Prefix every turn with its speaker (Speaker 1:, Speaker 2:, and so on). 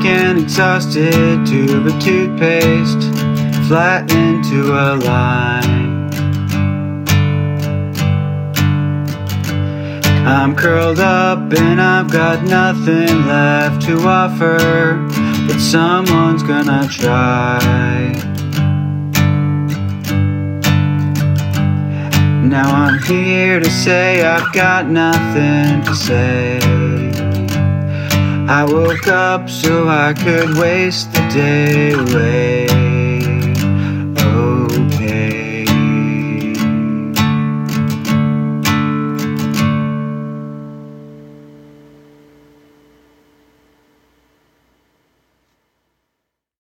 Speaker 1: and exhausted, tube of toothpaste flat into a line. I'm curled up and I've got nothing left to offer, but someone's gonna try. Now I'm here to say I've got nothing to say. I woke up so I could waste the day away.